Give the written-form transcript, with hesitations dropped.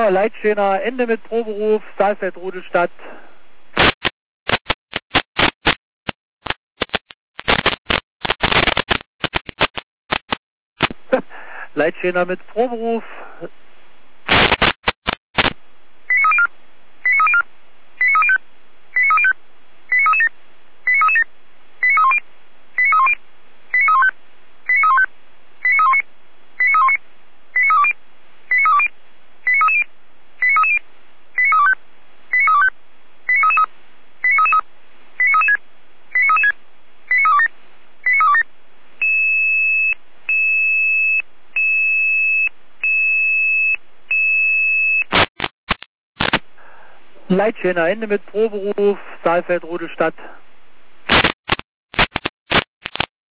Leitschäner, Ende mit Proberuf, Saalfeld, Rudelstadt. Leitschäner mit Proberuf. Leitschäner, Ende mit Proberuf, Saalfeld, Rudelstadt.